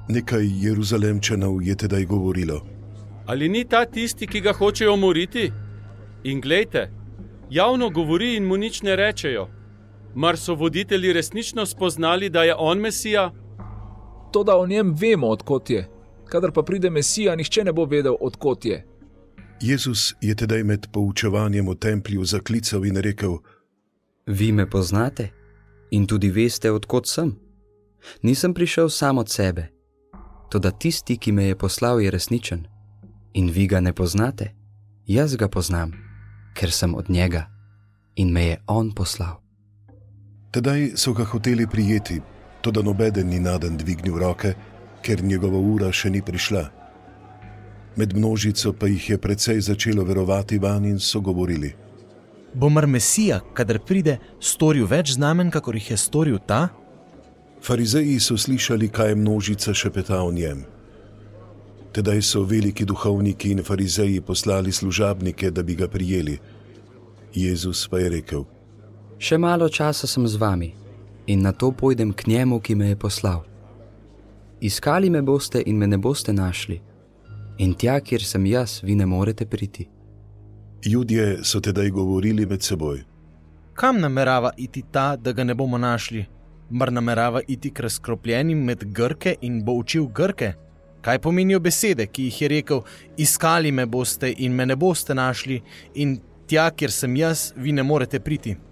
Nekaj Jeruzalemčanov je tedaj govorilo: Ali ni ta tisti, ki ga hočejo umoriti? In glejte, javno govori in mu nič ne rečejo. Mar so voditelji resnično spoznali, da je on Mesija? Toda o njem vemo, odkot je. Kadar pa pride Mesija, nihče ne bo vedel, odkot je. Jezus je tedaj med poučevanjem o templju zaklical in rekel: Vi me poznate in tudi veste, odkot sem. Nisem prišel sam od sebe, toda tisti, ki me je poslal, je resničen. In vi ga ne poznate, jaz ga poznam, ker sem od njega in me je on poslal. Tedaj so ga hoteli prijeti, toda nobeden ni naden dvignil roke, ker njegova ura še ni prišla. Med množico pa jih je precej začelo verovati vanj in so govorili: Bo mar Mesija, kadar pride, storil več znamen, kakor jih je storil ta? Farizeji so slišali, kaj množica šepeta o njem. Tedaj so veliki duhovniki in farizeji poslali služabnike, da bi ga prijeli. Jezus pa je rekel: Še malo časa sem z vami in nato pojdem k njemu, ki me je poslal. Iskali me boste in me ne boste našli. In tja, kjer sem jaz, vi ne morete priti. Judje so tedaj govorili med seboj: Kam namerava iti ta, da ga ne bomo našli? Mar namerava iti k razkropljenim med Grke in bo učil Grke? Kaj pomenijo besede, ki jih je rekel: Iskali me boste in me ne boste našli, in tja, kjer sem jaz, vi ne morete priti?